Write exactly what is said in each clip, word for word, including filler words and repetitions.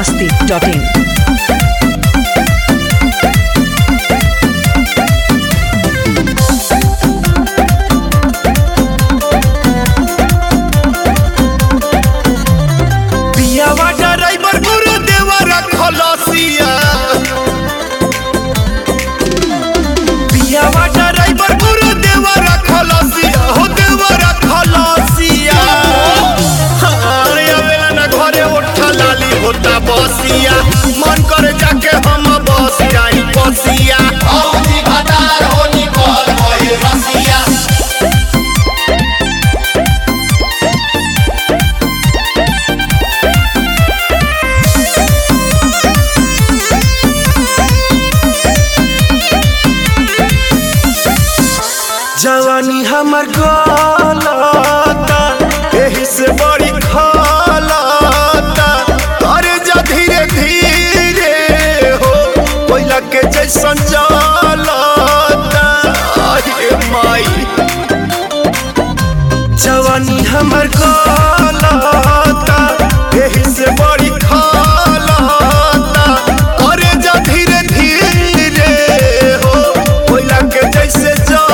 masti dot in. मन करे जाके हम बस जाई बसिया औदी भतार होनी कल होई रसिया जवानी हमर गलता एही से बड़ी खलता अरे जा धीरे धीरे हो कोयला के जैसन जलता अरे माई जवानी हमर गलता एही से बड़ी खलता अरे जा धीरे धीरे हो कोयला के जैसे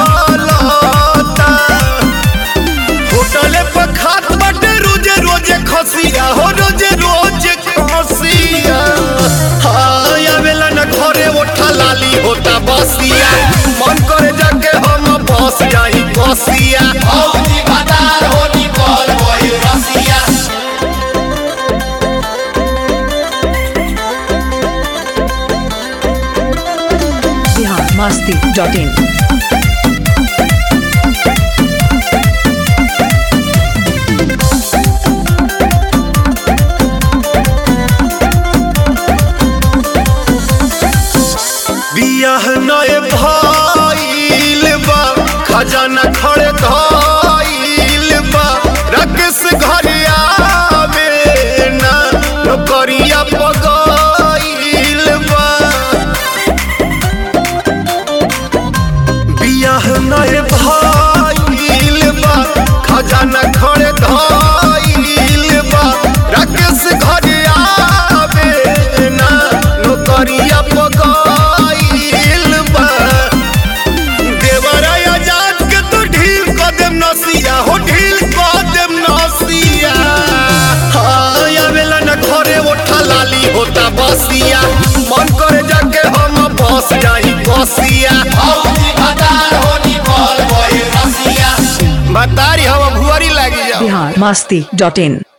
खसिया हो रोजे रोजे खसिया हाय आवेला न घरे ओठा लाली होता बसिया मन करे जाके हम बस जाई बसिया औदी भतार होनी कल होई रसिया Bihar masti dot in. बियाह नए भइल बा खजाना खड़े धइल बा रकेश घर आवे ना नौकरिया पगइल बा बियाह नए भइल बा खजाना खड़े धइल बा रकेश घर आवे ना नौकरिया हो ढील कदम नसिया हाय आवेला न घरे ओठा लाली होता बसिया मन करे जाके हम बस जाई बसिया औदी भतार होनी कल होई रसिया बतारी हम भुआरी लागी जा Bihar masti dot in.